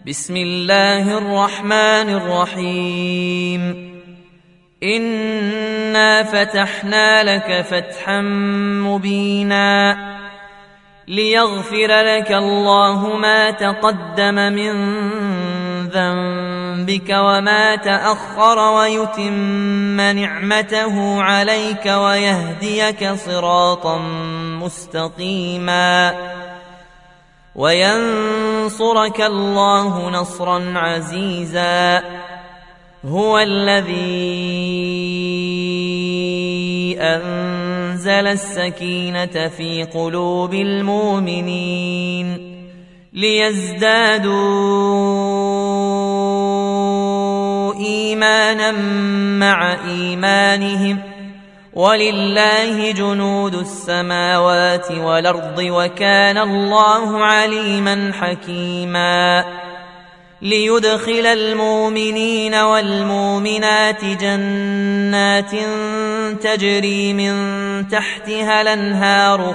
بسم الله الرحمن الرحيم. إنا فتحنا لك فتحا مبينا ليغفر لك الله ما تقدم من ذنبك وما تأخر ويتم نعمته عليك ويهديك صراطا مستقيما وينصرك الله نصرا عزيزا. هو الذي أنزل السكينة في قلوب المؤمنين ليزدادوا إيمانا مع إيمانهم ولله جنود السماوات والأرض وكان الله عليما حكيما. ليدخل المؤمنين والمؤمنات جنات تجري من تحتها الأنهار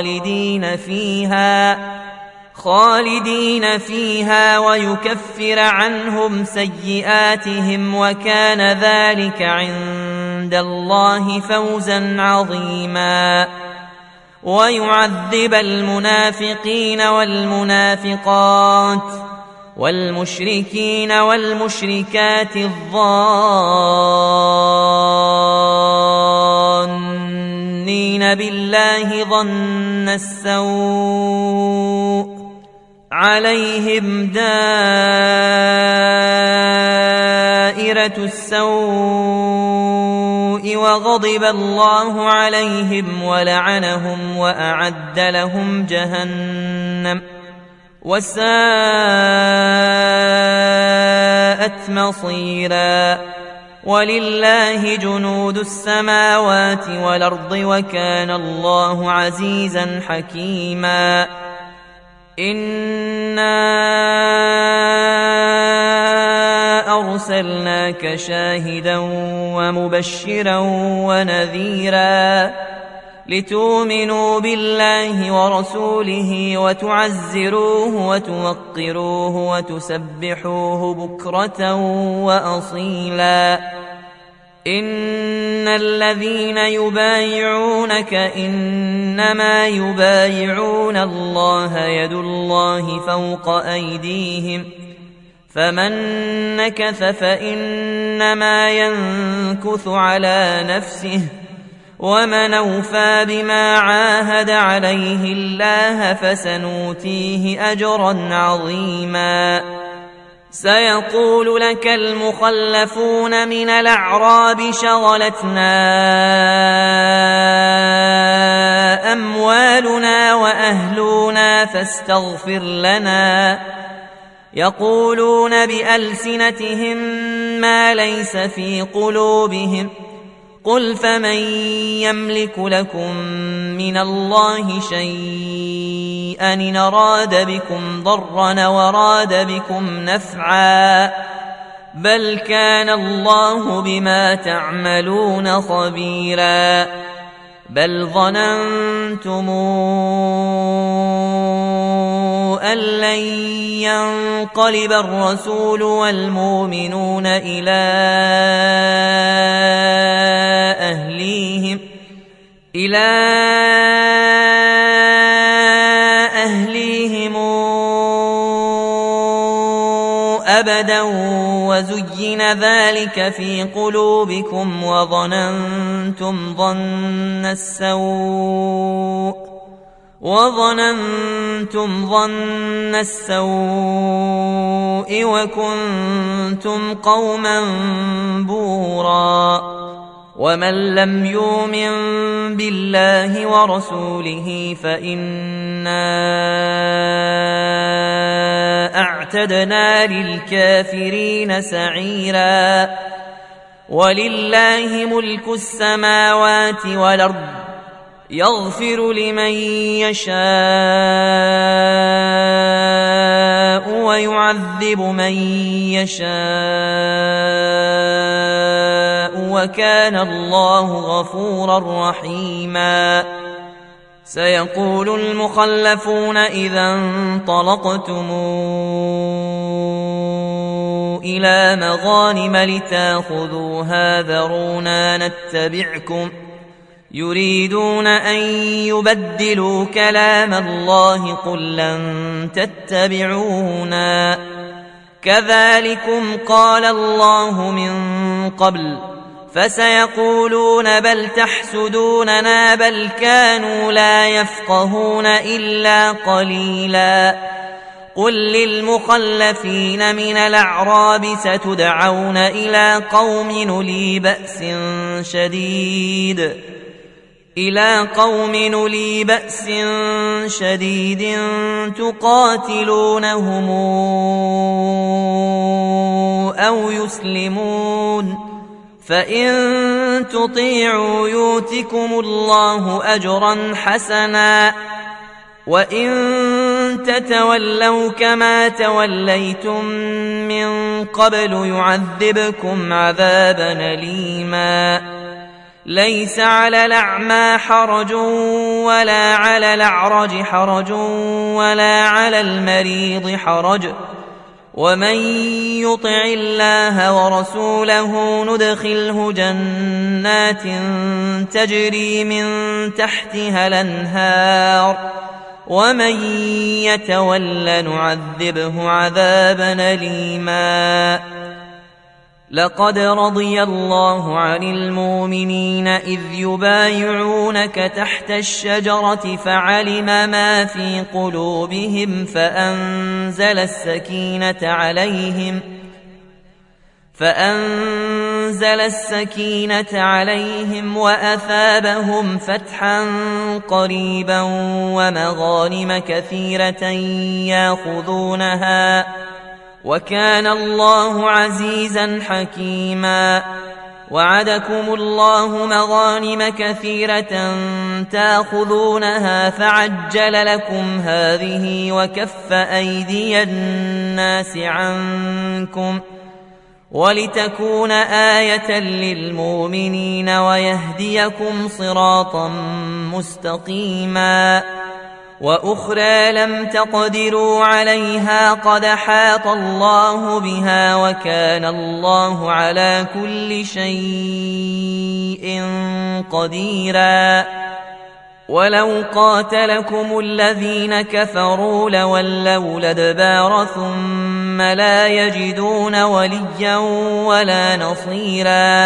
خالدين فيها ويكفر عنهم سيئاتهم وكان ذلك عند الله فوزا عظيما. ويعذب المنافقين والمنافقات والمشركين والمشركات الظانين بالله ظن السوء عليهم دائرة السوء وغضب الله عليهم ولعنهم وأعد لهم جهنم وساءت مصيرا. ولله جنود السماوات والأرض وكان الله عزيزا حكيما. إنا أرسلناك شاهدا ومبشرا ونذيرا لتؤمنوا بالله ورسوله وتعزروه وتوقروه وتسبحوه بكرة وأصيلا. إن الذين يبايعونك إنما يبايعون الله يد الله فوق أيديهم فمن نكث فإنما ينكث على نفسه ومن أوفى بما عاهد عليه الله فسنؤتيه أجرا عظيما. سيقول لك المخلفون من الأعراب شغلتنا أموالنا وأهلنا فاستغفر لنا. يقولون بألسنتهم ما ليس في قلوبهم قل فمن يملك لكم من الله شيئا إن أراد بكم ضرا وراد بكم نفعا بل كان الله بما تعملون خبيرا. بل ظننتم أن لن ينقلب الرسول والمؤمنون إلى أهليهم أبدا وزين ذلك في قلوبكم وظننتم ظن السوء وكنتم قوما بورا. ومن لم يؤمن بالله ورسوله فإنا أعتدنا للكافرين سعيرا. ولله ملك السماوات والأرض يغفر لمن يشاء ويعذب من يشاء وكان الله غفورا رحيما. سيقول المخلفون إذا انطلقتم إلى مغانم لتاخذوها ذرونا نتبعكم يريدون أن يبدلوا كلام الله قل لن تتبعونا كذلكم قال الله من قبل فسيقولون بل تحسدوننا بل كانوا لا يفقهون إلا قليلا قل للمخلفين من الأعراب ستدعون إلى قوم نولي بأس شديد تقاتلونهم أو يسلمون فإن تطيعوا يؤتكم الله أجرا حسنا وإن تتولوا كما توليتم من قبل يعذبكم عذابا أليما ليس على الأعمى حرج ولا على الأعرج حرج ولا على المريض حرج ومن يطع الله ورسوله ندخله جنات تجري من تحتها الأنهار ومن يتول نعذبه عذابا أليما لقد رضي الله عن المؤمنين إذ يبايعونك تحت الشجرة فعلم ما في قلوبهم فأنزل السكينة عليهم وأثابهم فتحا قريبا ومغانم كثيرة ياخذونها وكان الله عزيزا حكيما وعدكم الله مغانم كثيرة تاخذونها فعجل لكم هذه وكف أيدي الناس عنكم ولتكون آية للمؤمنين ويهديكم صراطا مستقيما وأخرى لم تقدروا عليها قد حاط الله بها وكان الله على كل شيء قديرا ولو قاتلكم الذين كفروا لولوا الأدبار ثم لا يجدون وليا ولا نصيرا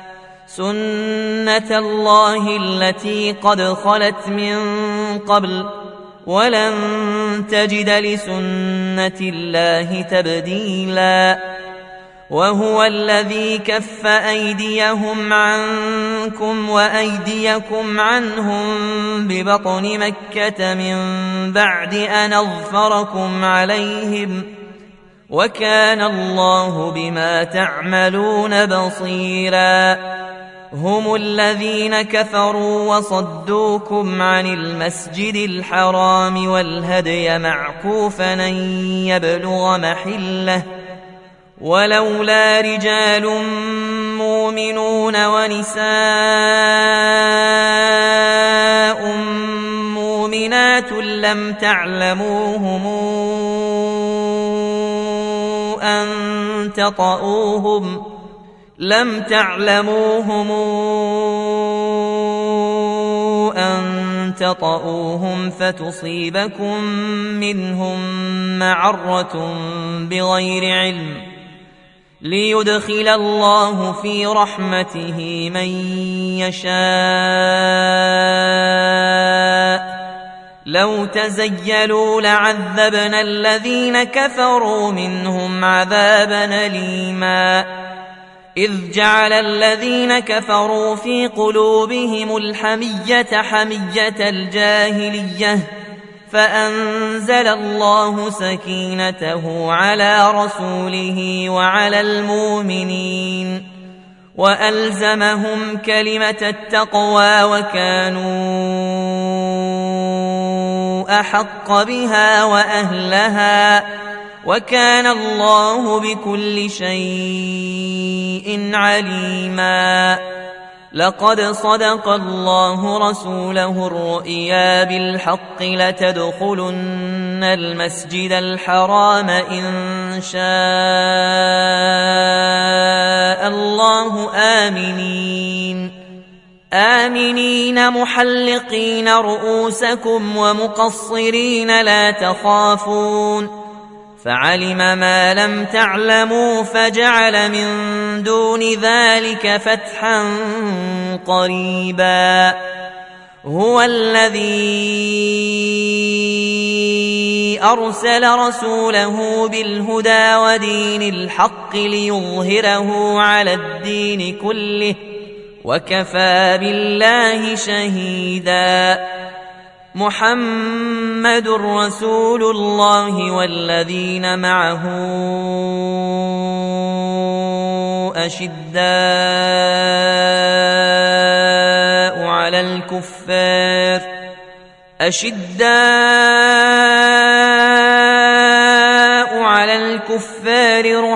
سنة الله التي قد خلت من قبل ولن تجد لسنة الله تبديلا وهو الذي كف أيديهم عنكم وأيديكم عنهم ببطن مكة من بعد أن أظفركم عليهم وكان الله بما تعملون بصيرا هم الذين كفروا وصدوكم عن المسجد الحرام والهدي معكوفا أن يبلغ محله ولولا رجال مؤمنون ونساء مؤمنات لم تعلموهم أن تطؤوهم فتصيبكم منهم معرة بغير علم ليدخل الله في رحمته من يشاء لو تزيلوا لعذبنا الذين كفروا منهم عذابا أليما إذ جعل الذين كفروا في قلوبهم الحمية حمية الجاهلية فأنزل الله سكينته على رسوله وعلى المؤمنين وألزمهم كلمة التقوى وكانوا أحق بها وأهلها وكان الله بكل شيء عليما لقد صدق الله رسوله الرؤيا بالحق لتدخلن المسجد الحرام إن شاء الله آمنين محلقين رؤوسكم ومقصرين لا تخافون فعلم ما لم تعلموا فجعل من دون ذلك فتحا قريبا هو الذي أرسل رسوله بالهدى ودين الحق ليظهره على الدين كله وكفى بالله شهيدا محمد رسول الله والذين معه أشداء على الكفار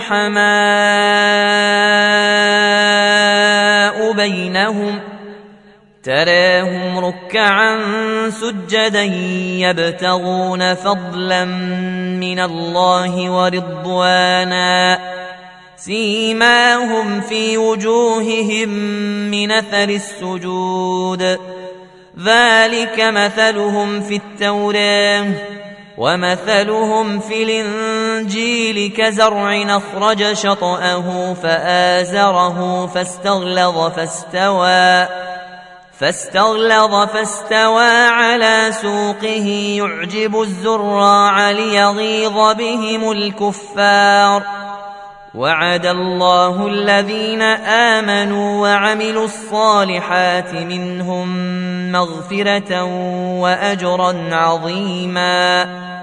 رحماء بينهم تراهم ركعا سجدا يبتغون فضلا من الله ورضوانا سيماهم في وجوههم من أثر السجود ذلك مثلهم في التوراة ومثلهم في الإنجيل كزرع أخرج شطأه فآزره فاستغلظ فاستوى على سوقه يعجب الزراع ليغيظ بهم الكفار وعد الله الذين آمنوا وعملوا الصالحات منهم مغفرة وأجرا عظيما